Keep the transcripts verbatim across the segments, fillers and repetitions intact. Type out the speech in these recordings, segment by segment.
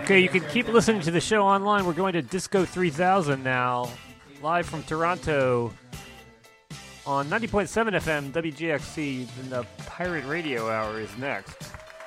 Okay, you can keep listening to the show online. We're going to Disco three thousand now, live from Toronto on ninety point seven F M W G X C. And the Pirate Radio Hour is next.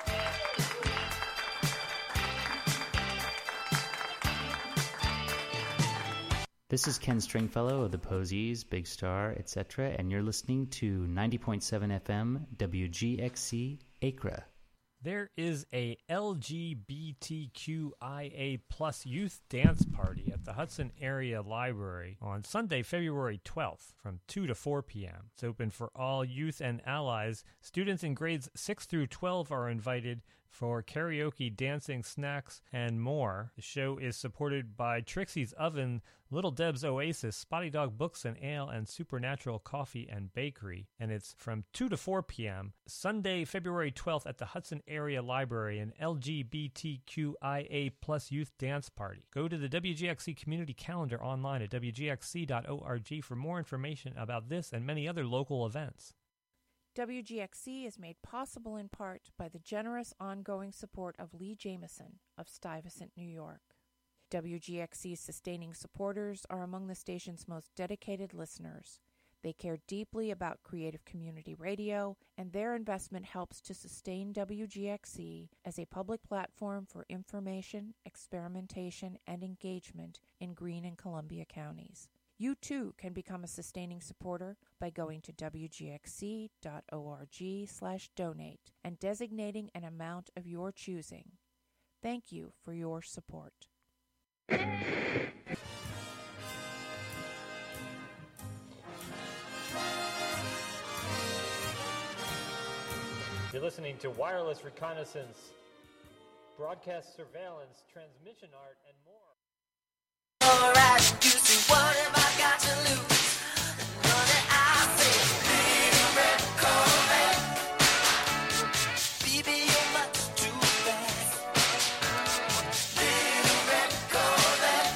This is Ken Stringfellow of the Posies, Big Star, et cetera, and you're listening to ninety point seven F M W G X C Acra. There is a L G B T Q I A plus youth dance party at the Hudson Area Library on Sunday, February twelfth from two to four p.m. It's open for all youth and allies. Students in grades six through twelve are invited for karaoke, dancing, snacks, and more. The show is supported by Trixie's Oven, Little Deb's Oasis, Spotty Dog Books and Ale, and Supernatural Coffee and Bakery. And it's from two to four p.m. Sunday, February twelfth at the Hudson Area Library, an L G B T Q I A plus youth dance party. Go to the W G X C community calendar online at W G X C dot org for more information about this and many other local events. W G X C is made possible in part by the generous ongoing support of Lee Jameson of Stuyvesant, New York. W G X C's sustaining supporters are among the station's most dedicated listeners. They care deeply about creative community radio, and their investment helps to sustain W G X C as a public platform for information, experimentation, and engagement in Greene and Columbia counties. You too can become a sustaining supporter by going to W G X C dot org slash donate and designating an amount of your choosing. Thank you for your support. You're listening to Wireless Reconnaissance, Broadcast Surveillance, Transmission Art, and more. Alright, you see, what have I got to lose? Money, I say, little red Corvette. Baby, you're much too fast. Little red Corvette.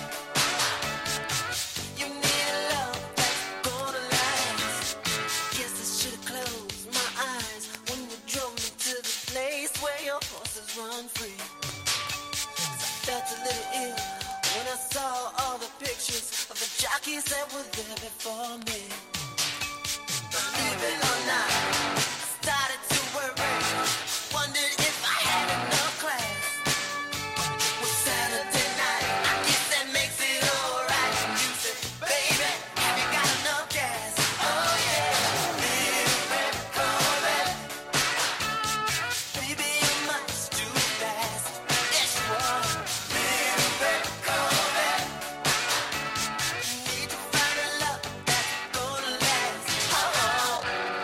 You need a love that's gonna last. Guess I should've closed my eyes when you drove me to the place where your horses run free. Felt a little ill when I saw all the pictures of the jockeys that were there before me. Believe it or not, I started to worry. Wondered if I had enough class. Well, Saturday night, I guess that makes it alright. You said, baby, have you got enough gas? Oh yeah, little red Corvette. Baby, you're much too fast. Yes, you are. Little red Corvette. You need to find a love that's gonna last. Oh, oh.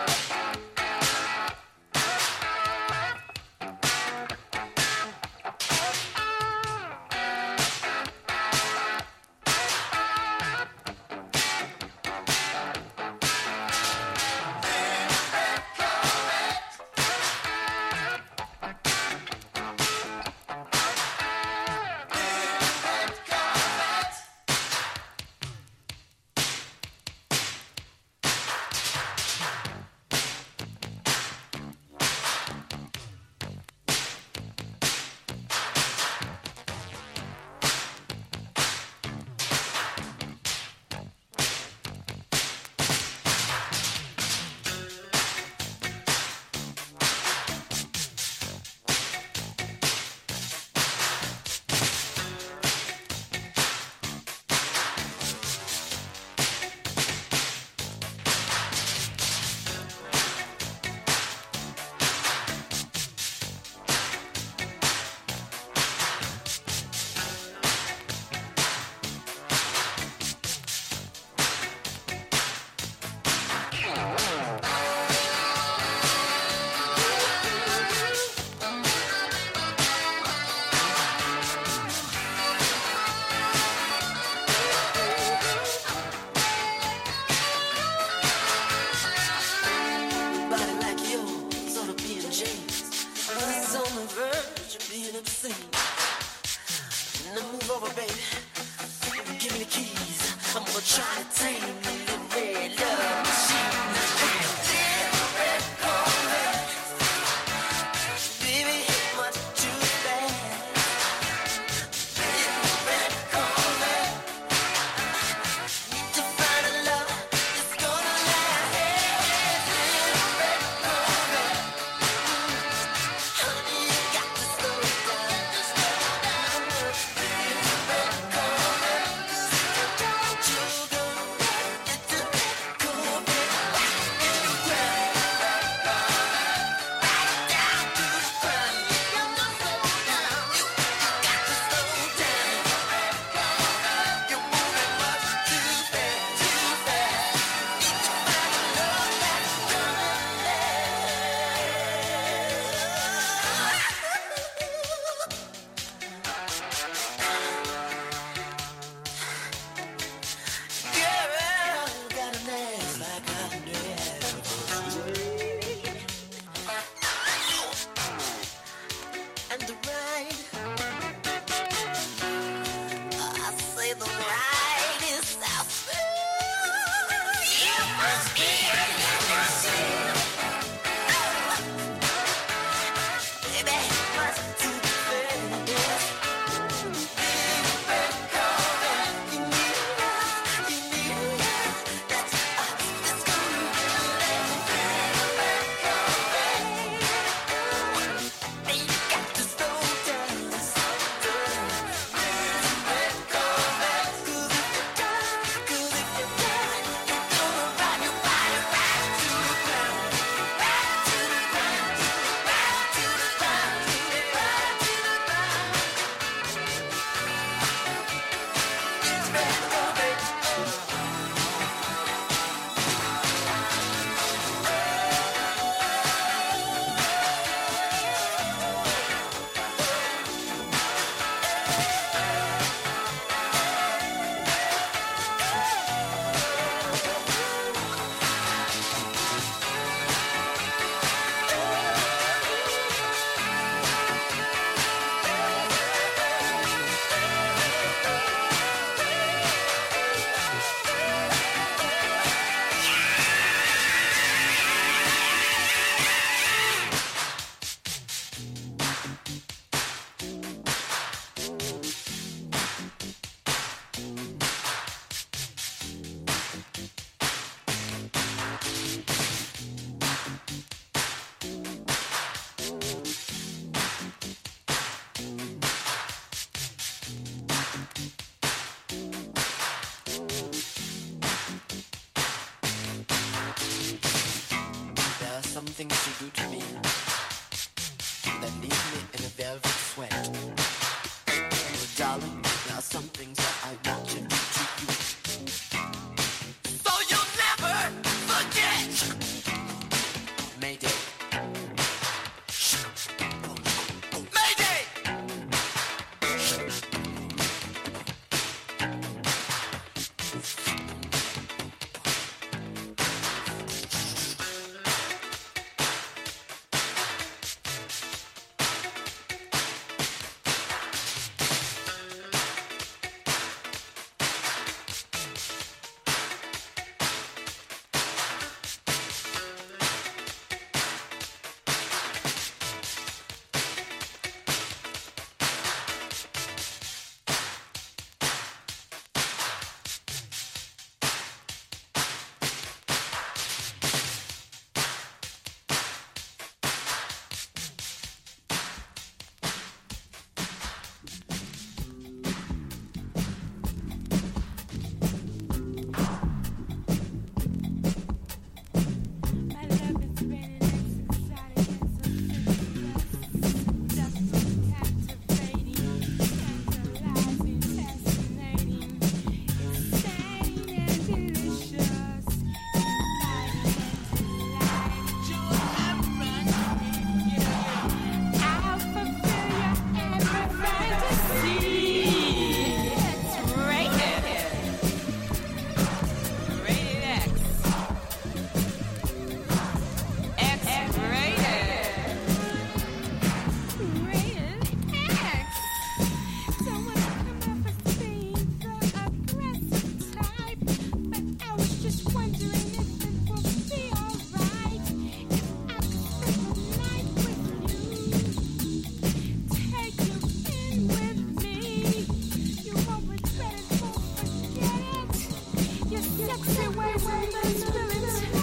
Body like yours, sort of being James. It's on the verge of being obscene. Now move over, baby. Give me the keys. I'm gonna try to tame the little red love machine. Little red Corvette. Baby, you're much too fast. sexy ways and those feelings.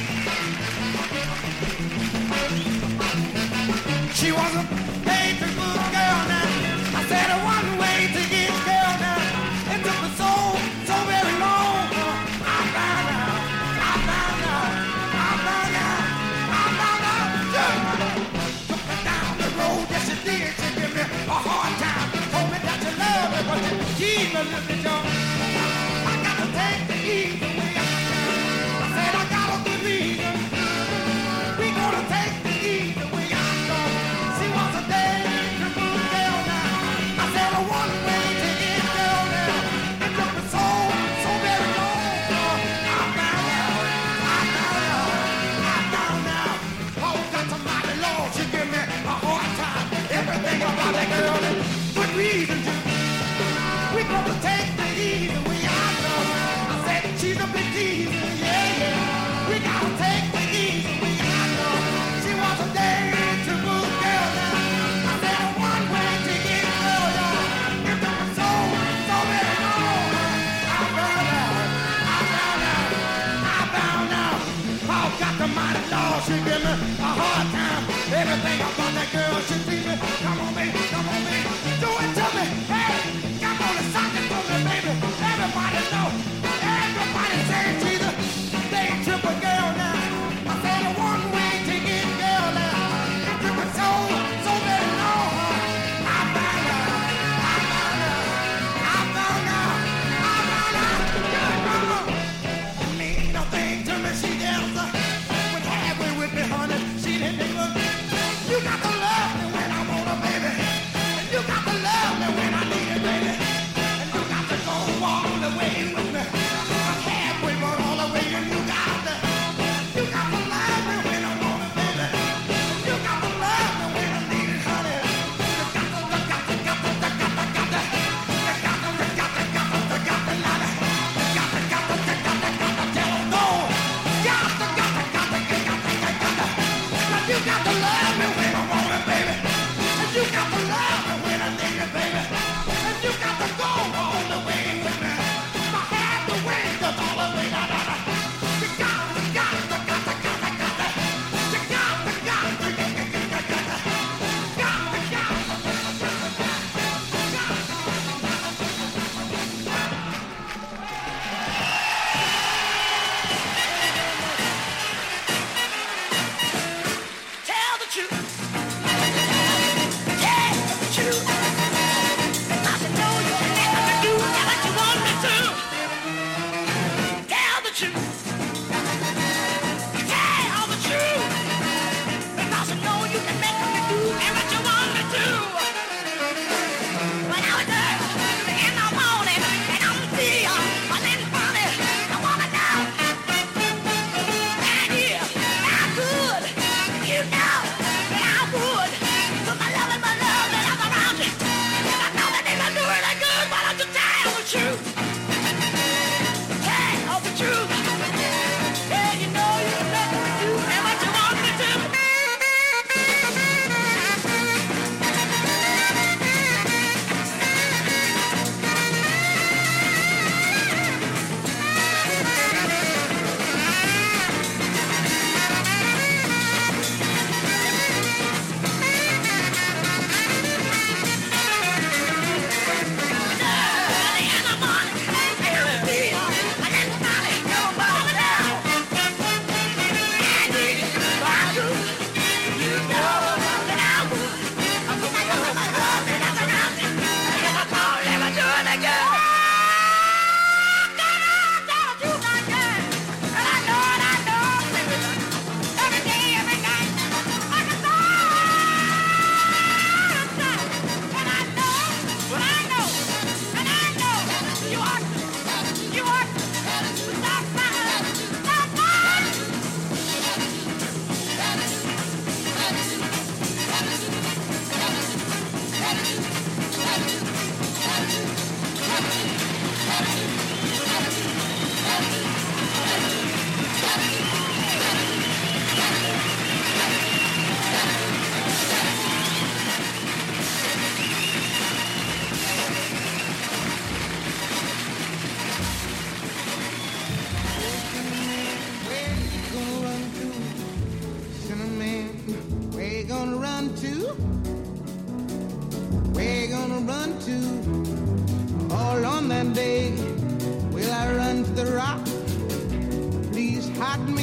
She was a faithful girl now. I said one way to get girl now. It took me so, so very long. I found out, I found out, I found out, I found out. Yeah. Took me down the road, yes she did. She gave me a hard time. Told me that you love me, but you keep me living young. I got to take the easy way. I said I got a good reason. We gonna take the easy way. I know she was a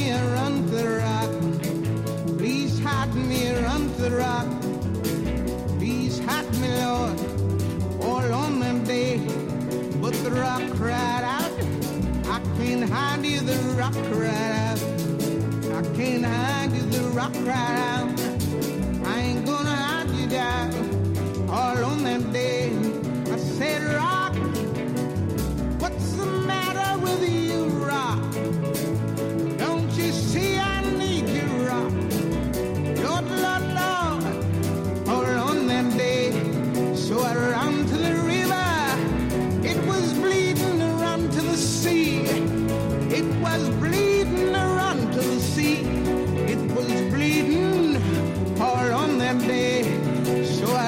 me, run to the rock. Please hide me, run to the rock. Please hide me, Lord, all on that day. But the rock cried out, I can't hide you, the rock cried out. I can't hide you, the rock cried out. I ain't gonna hide you down, all on that day. I said, rock, what's the matter with you, rock? Don't you see I need you, rock? Lord, Lord, Lord, all on that day. So I ran to the river, it was bleeding to run to the sea. It was bleeding to run to the sea. It was bleeding all on that day. So I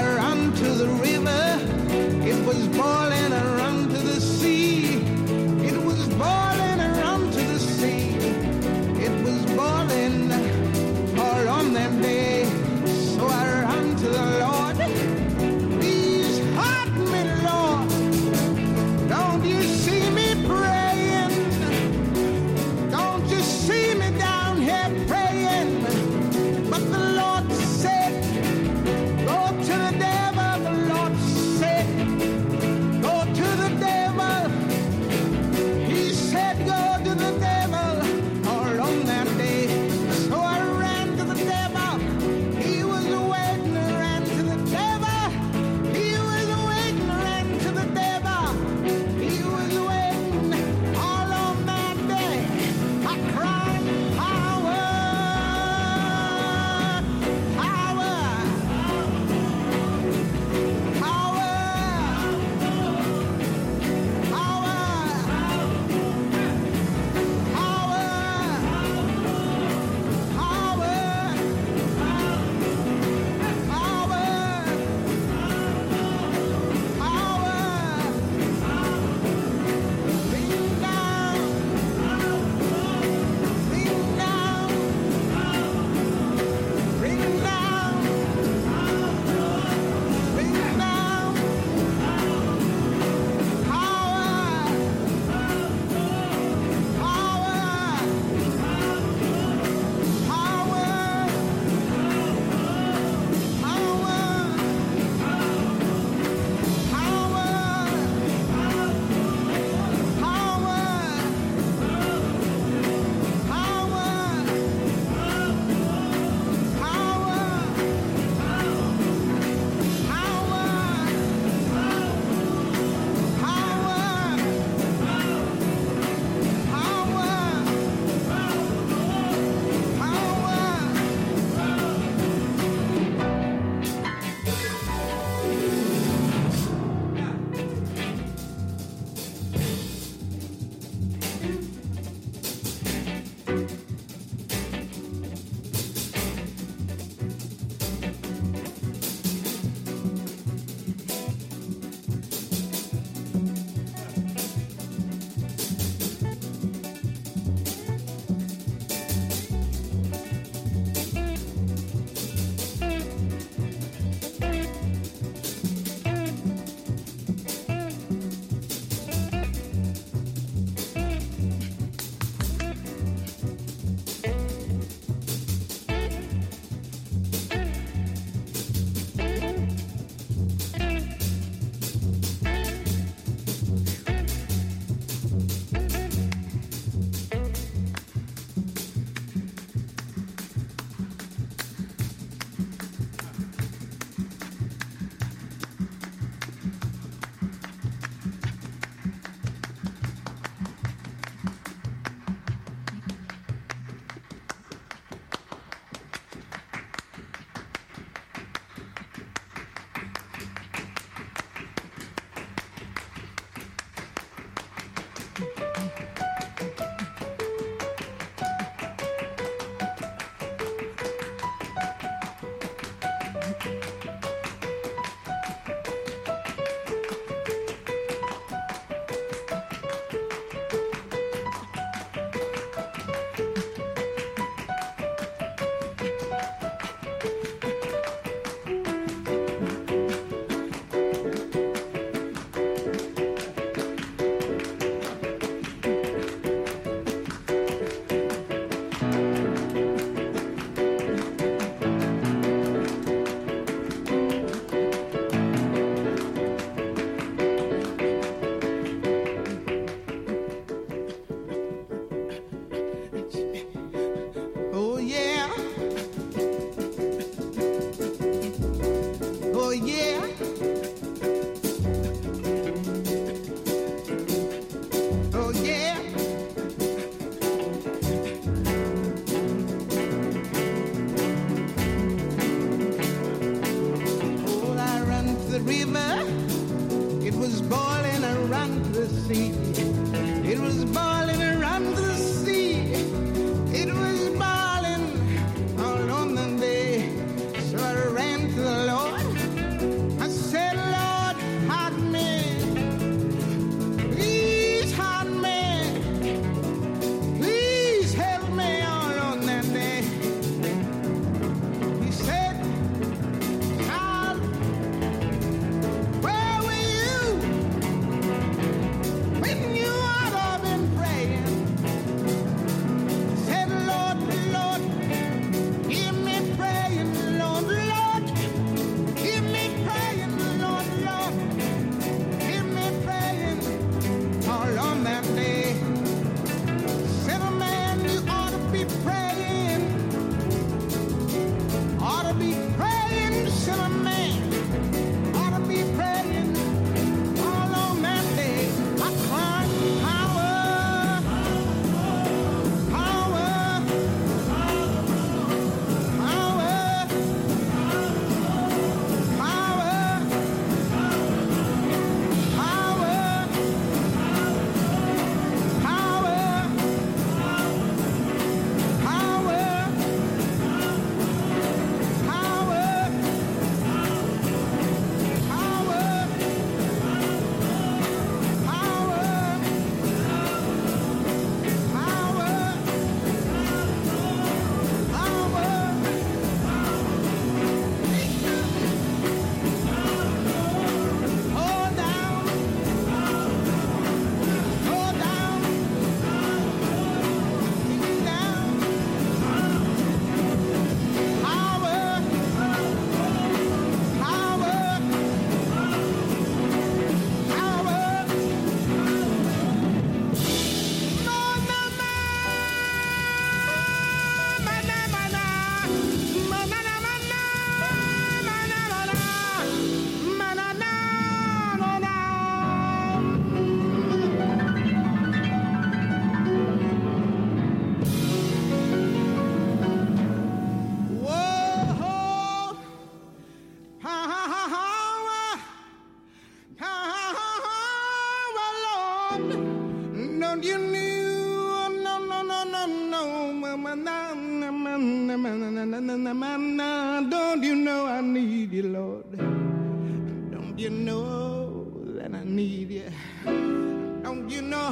Don't you know I need you, Lord? Don't you know that I need you? Don't you know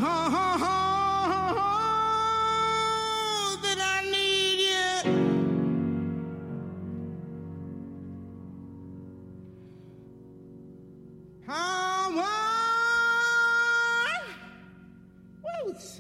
that I need you? How Whoops.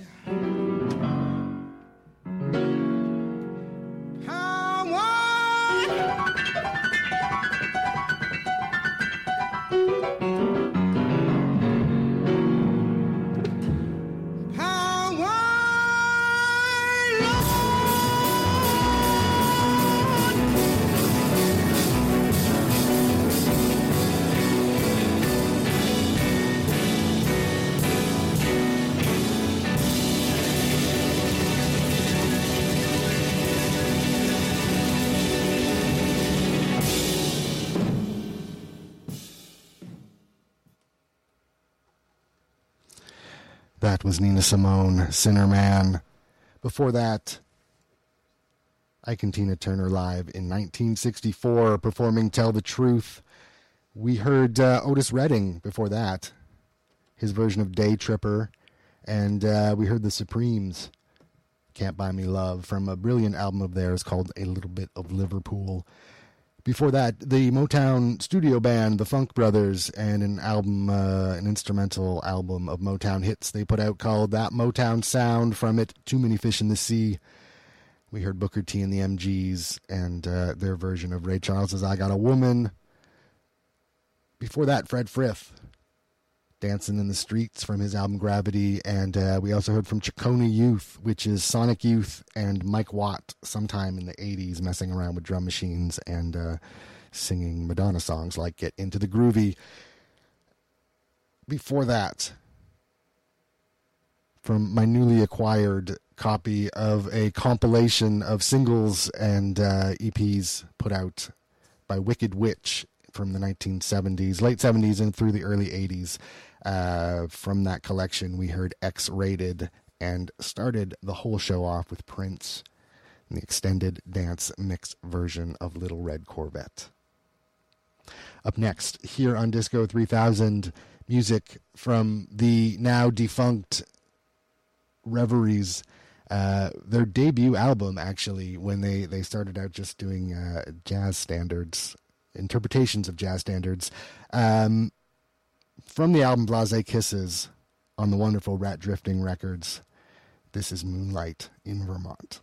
That was Nina Simone, Sinner Man. Before that, Ike and Tina Turner live in nineteen sixty-four performing Tell the Truth. We heard uh, Otis Redding before that, his version of Day Tripper. And uh, we heard the Supremes, Can't Buy Me Love, from a brilliant album of theirs called A Little Bit of Liverpool. Before that, the Motown studio band, the Funk Brothers, and an album, uh, an instrumental album of Motown hits they put out called That Motown Sound, from it, Too Many Fish in the Sea. We heard Booker T and the M Gs and uh, their version of Ray Charles's I Got a Woman. Before that, Fred Frith, Dancing in the Streets, from his album Gravity. And uh, we also heard from Chacony Youth, which is Sonic Youth and Mike Watt, sometime in the eighties, messing around with drum machines and uh, singing Madonna songs like Get Into the Groovy. Before that, from my newly acquired copy of a compilation of singles and uh, E Ps put out by Wicked Witch from the nineteen seventies, late seventies and through the early eighties. Uh, from that collection, we heard X-Rated and started the whole show off with Prince and the extended dance mix version of Little Red Corvette. Up next, here on Disco three thousand, music from the now defunct Reveries, uh, their debut album, actually, when they, they started out just doing uh, jazz standards, interpretations of jazz standards. Um, from the album Blasé Kisses on the wonderful Rat Drifting Records, this is Moonlight in Vermont.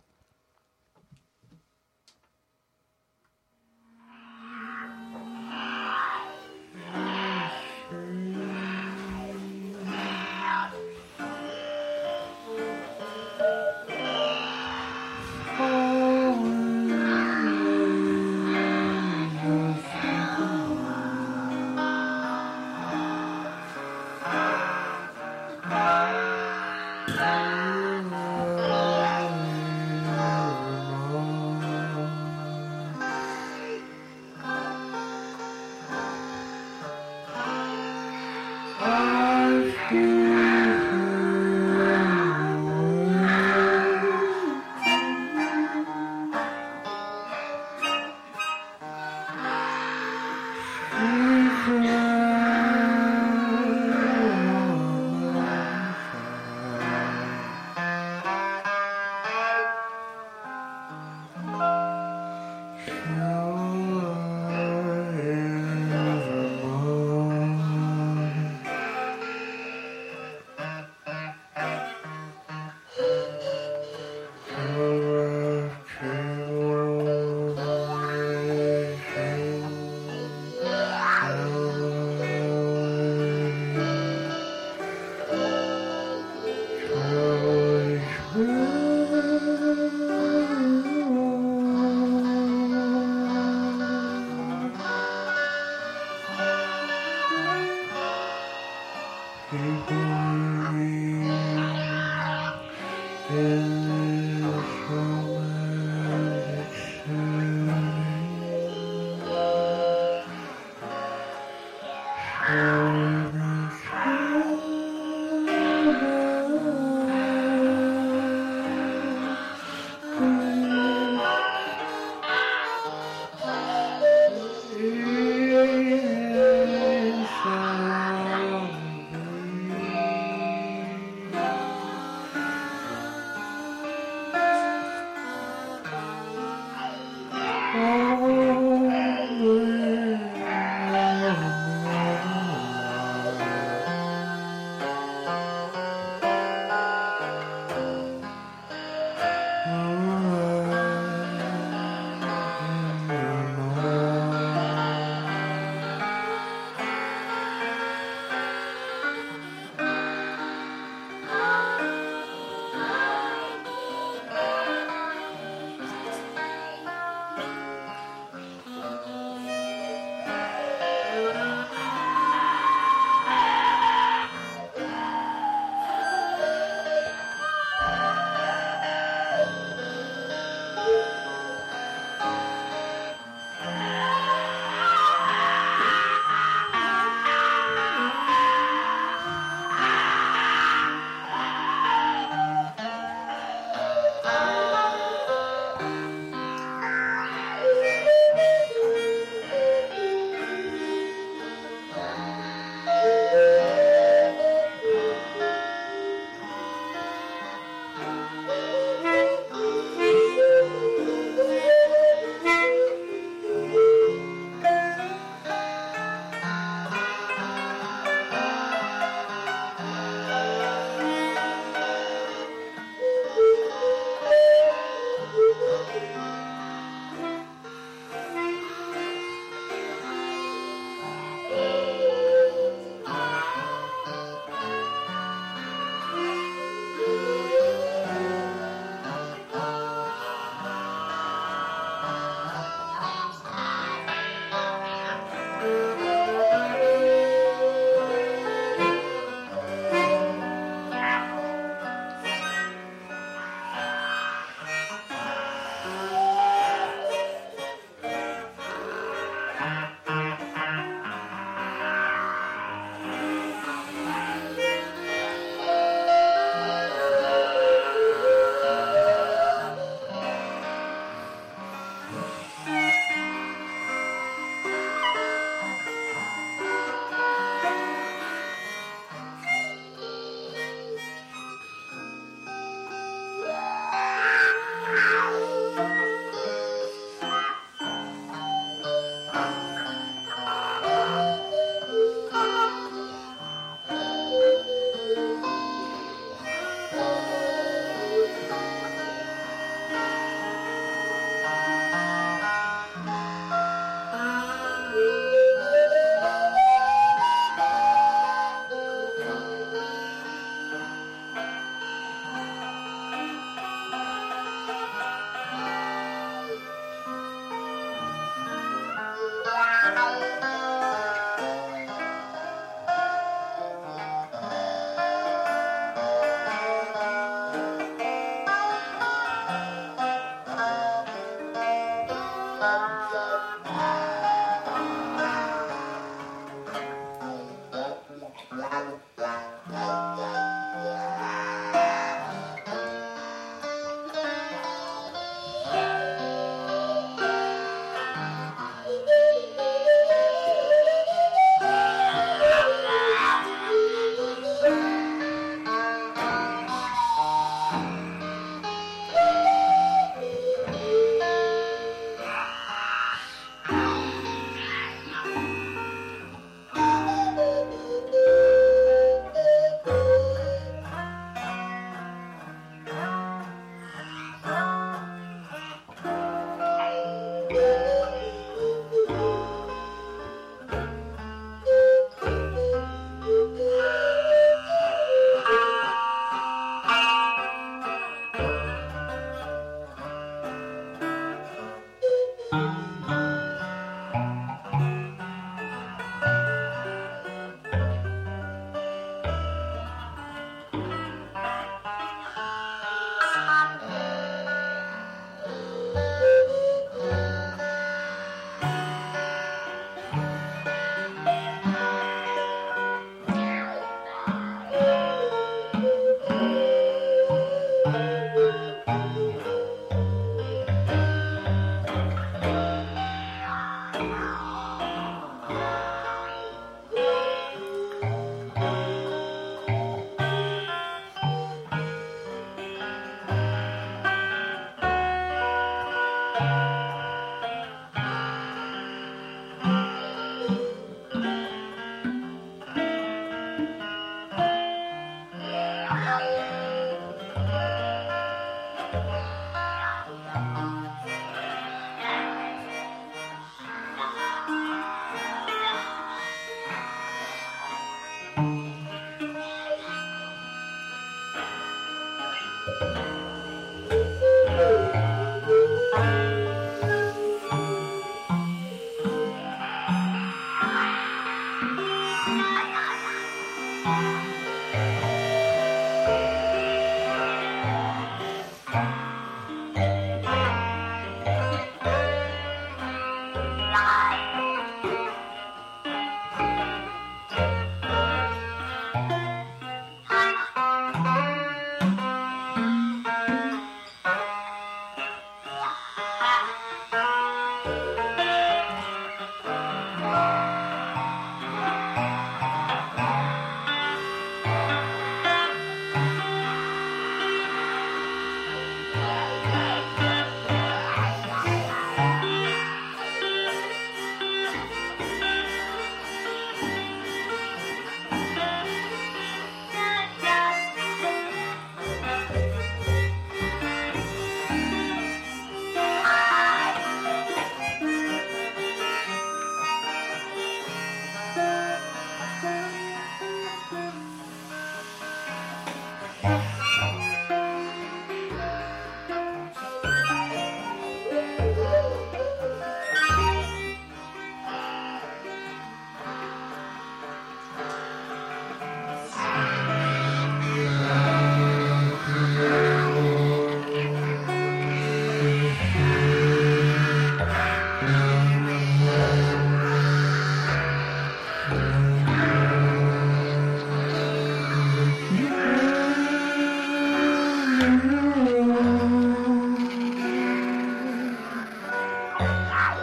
Oh,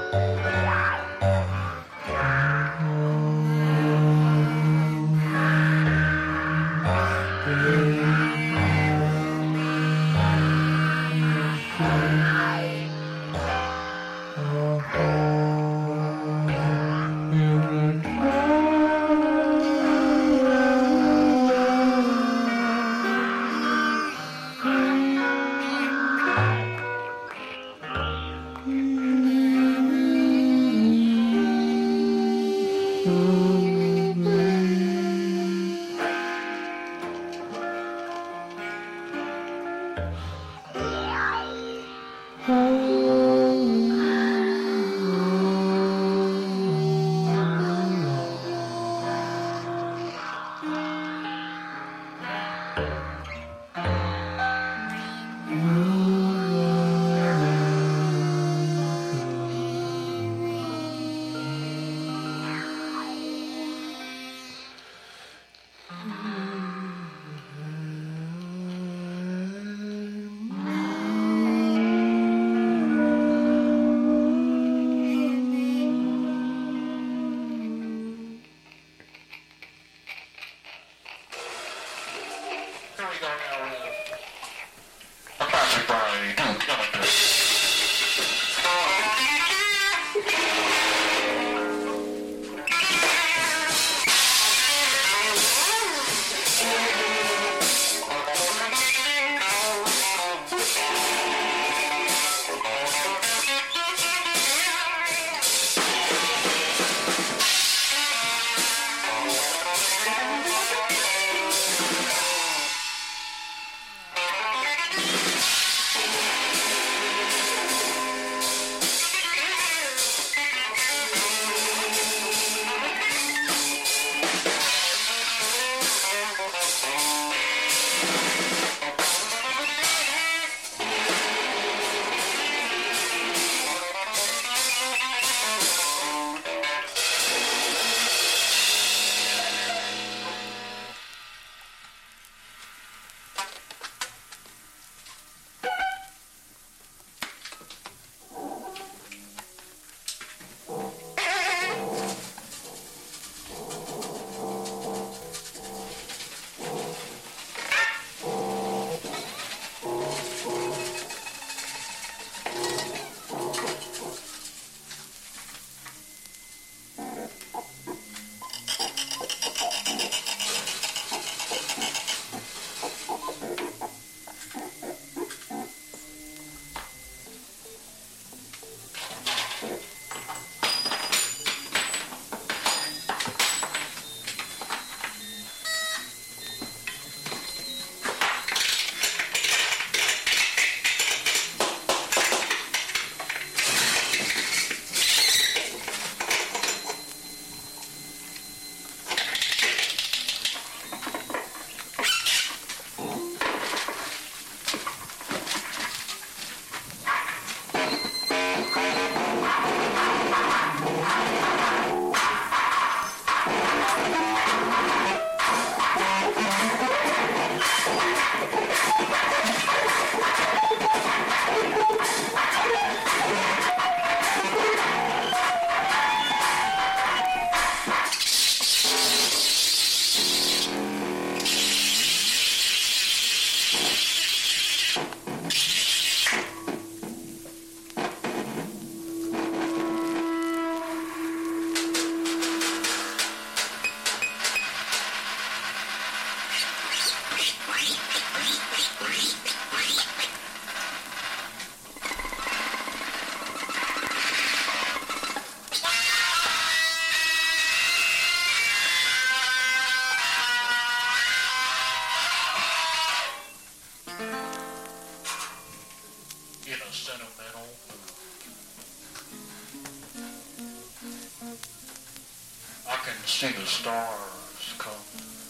see the stars come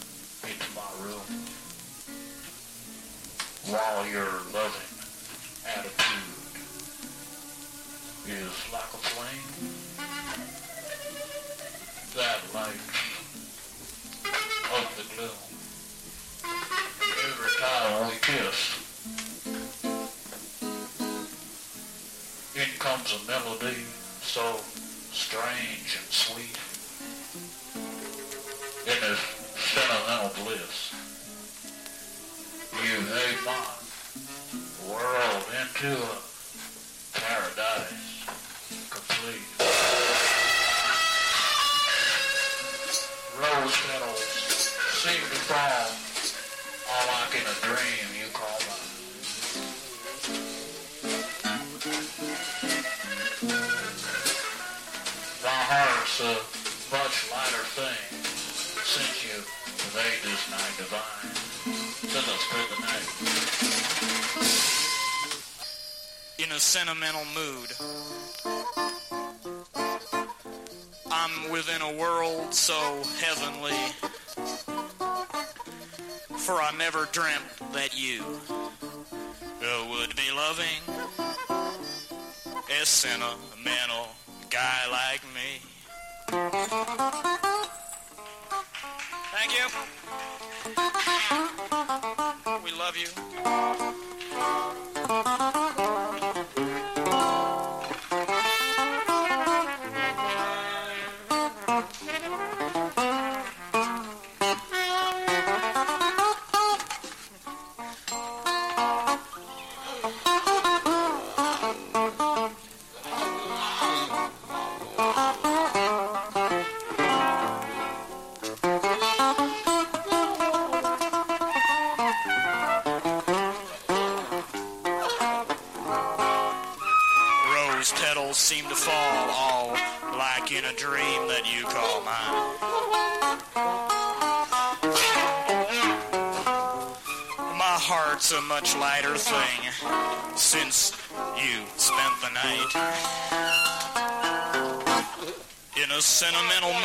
into my room while your loving attitude is like a flame that lights up the gloom. Every time we kiss, in comes a melody so strange and sweet in this sentimental bliss. You made my world into a paradise complete. Rose petals seem to fall all like in a dream you call mine. My heart's a much lighter thing since you made this night divine. Since I spent the night in a sentimental mood. I'm within a world so heavenly, for I never dreamt that you would be loving a sentimental guy like me. Thank you. We love you. Seem to fall all like in a dream that you call mine. My heart's a much lighter thing since you spent the night in a sentimental mood.